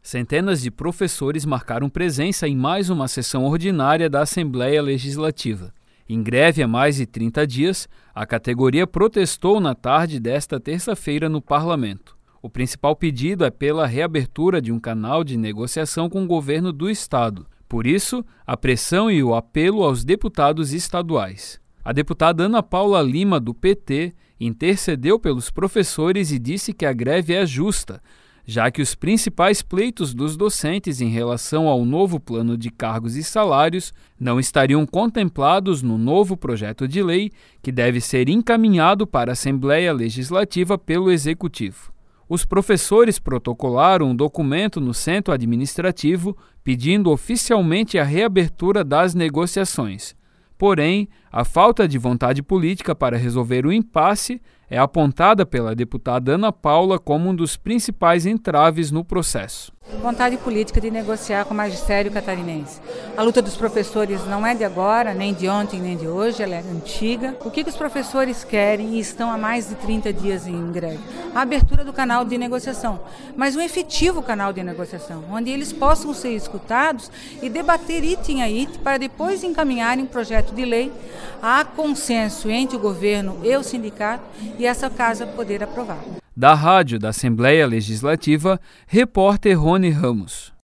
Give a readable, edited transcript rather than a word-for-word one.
Centenas de professores marcaram presença em mais uma sessão ordinária da Assembleia Legislativa. Em greve há mais de 30 dias, a categoria protestou na tarde desta terça-feira no Parlamento. O principal pedido é pela reabertura de um canal de negociação com o governo do Estado. Por isso, a pressão e o apelo aos deputados estaduais. A deputada Ana Paula Lima, do PT, intercedeu pelos professores e disse que a greve é justa, já que os principais pleitos dos docentes em relação ao novo plano de cargos e salários não estariam contemplados no novo projeto de lei que deve ser encaminhado para a Assembleia Legislativa pelo Executivo. Os professores protocolaram um documento no Centro Administrativo pedindo oficialmente a reabertura das negociações. Porém, a falta de vontade política para resolver o impasse é apontada pela deputada Ana Paula como um dos principais entraves no processo. Vontade política de negociar com o magistério catarinense. A luta dos professores não é de agora, nem de ontem, nem de hoje, ela é antiga. O que os professores querem e estão há mais de 30 dias em greve? A abertura do canal de negociação, mas um efetivo canal de negociação, onde eles possam ser escutados e debater item a item para depois encaminharem um projeto de lei a consenso entre o governo e o sindicato e essa casa poder aprovar. Da Rádio da Assembleia Legislativa, repórter Rony Ramos.